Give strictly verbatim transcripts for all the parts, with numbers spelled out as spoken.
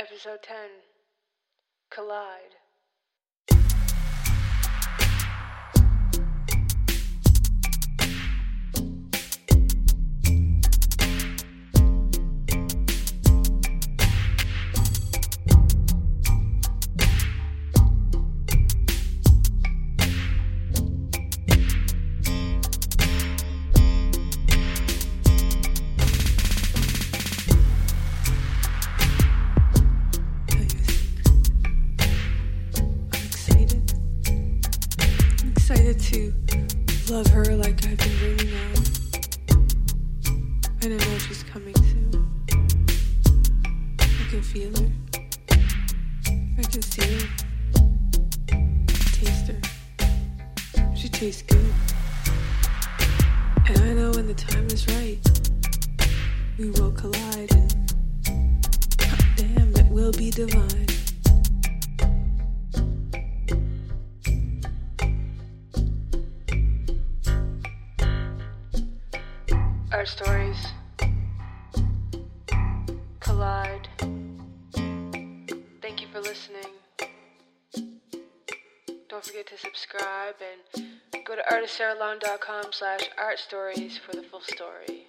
Episode ten. Collide. To love her like I've been dreaming of, and I know she's coming soon. I can feel her, I can see her, taste her, she tastes good, and I know when the time is right, we will collide, and hot damn, it will be divine. Art Stories. Collide. Thank you for listening. Don't forget to subscribe and go to artistsaralong.com slash art stories for the full story.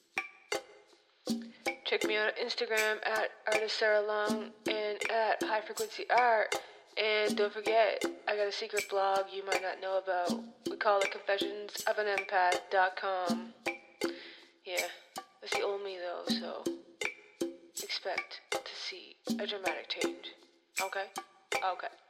Check me out on Instagram at artistsaralong and at high frequency art. And don't forget, I got a secret blog you might not know about. We call it confessions of an empath dot com. Yeah, that's the old me though, so expect to see a dramatic change. Okay? Okay.